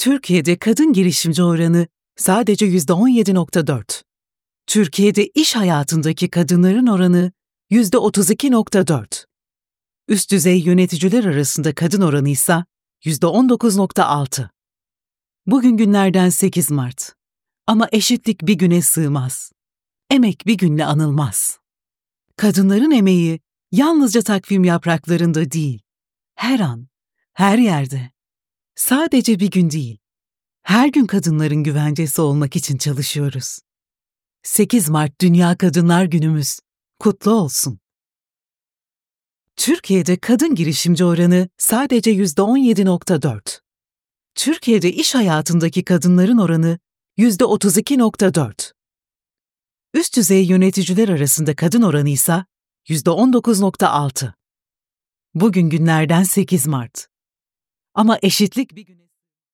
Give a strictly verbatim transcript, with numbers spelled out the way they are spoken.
Türkiye'de kadın girişimci oranı sadece yüzde on yedi nokta dört. Türkiye'de iş hayatındaki kadınların oranı yüzde otuz iki nokta dört. Üst düzey yöneticiler arasında kadın oranı ise yüzde on dokuz nokta altı. Bugün günlerden sekiz Mart. Ama eşitlik bir güne sığmaz. Emek bir günle anılmaz. Kadınların emeği yalnızca takvim yapraklarında değil, her an, her yerde. Sadece bir gün değil, her gün kadınların güvencesi olmak için çalışıyoruz. sekiz Mart Dünya Kadınlar Günümüz kutlu olsun. Türkiye'de kadın girişimci oranı sadece yüzde on yedi nokta dört. Türkiye'de iş hayatındaki kadınların oranı yüzde otuz iki nokta dört. Üst düzey yöneticiler arasında kadın oranı ise yüzde on dokuz nokta altı. Bugün günlerden sekiz Mart. Ama eşitlik bir güne